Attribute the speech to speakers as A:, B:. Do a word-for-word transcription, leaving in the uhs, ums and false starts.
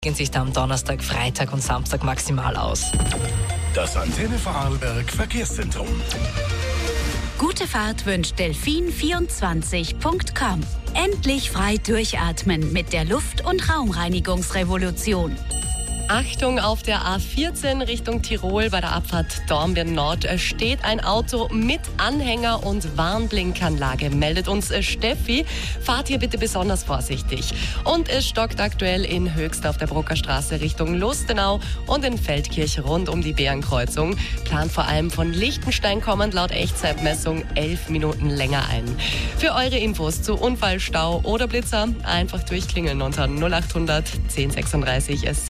A: Gehen sich da am Donnerstag, Freitag und Samstag maximal aus.
B: Das Antenne Vorarlberg Verkehrszentrum.
C: Gute Fahrt wünscht Delfin vierundzwanzig Punkt com. Endlich frei durchatmen mit der Luft- und Raumreinigungsrevolution.
D: Achtung, auf der A vierzehn Richtung Tirol bei der Abfahrt Dornbirn Nord steht ein Auto mit Anhänger und Warnblinkanlage, meldet uns Steffi. Fahrt hier bitte besonders vorsichtig. Und es stockt aktuell in Höchst auf der Brucker Straße Richtung Lustenau und in Feldkirch rund um die Bärenkreuzung. Plant vor allem von Liechtenstein kommend laut Echtzeitmessung elf Minuten länger ein. Für eure Infos zu Unfall, Stau oder Blitzer einfach durchklingeln unter null acht hundert zehn sechsunddreißig.